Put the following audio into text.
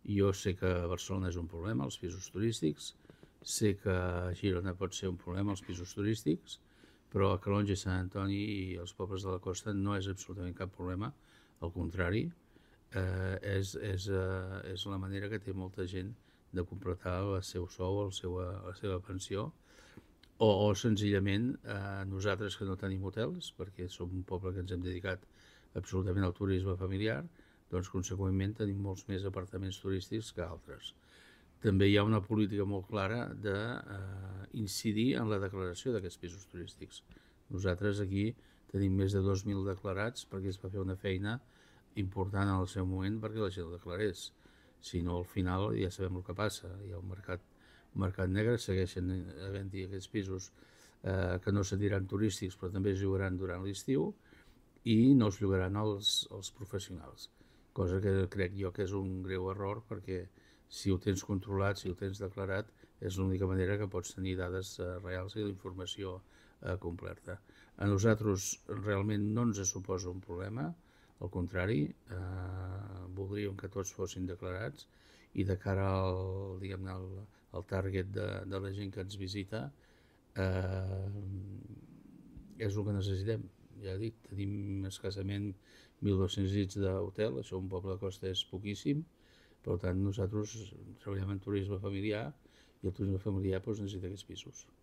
Jo sé que a Barcelona és un problema, els pisos turístics, sé que a Girona pot ser un problema, els pisos turístics, però a Calonge, Sant Antoni i els pobles de la costa no és absolutament cap problema, al contrari, és la manera que té molta gent de completar el seu sou, la seva pensió, o senzillament nosaltres que no tenim hotels, perquè som un poble que ens hem dedicat absolutament al turisme familiar, doncs conseqüentment tenim molts més apartaments turístics que altres. També hi ha una política molt clara d'incidir en la declaració d'aquests pisos turístics. Nosaltres aquí tenim més de 2.000 declarats perquè es va fer una feina important en el seu moment perquè la gent ho declarés. Si no, al final ja sabem el que passa. Hi ha un mercat negre, segueixen havent-hi aquests pisos que no se diran turístics però també es llogaran durant l'estiu i no es llogaran als professionals, cosa que crec jo que és un greu error perquè si ho tens controlat, si ho tens declarat, és l'única manera que pots tenir dades reals i la informació completa. A nosaltres realment no ens suposa un problema, al contrari, voldríem que tots fossin declarats i de cara al target de la gent que ens visita és el que necessitem. Ja dic, tenim escassament 1.200 llits d'hotel, això un poble de costa és poquíssim, per tant nosaltres treballem en turisme familiar i el turisme familiar doncs, necessita aquests pisos.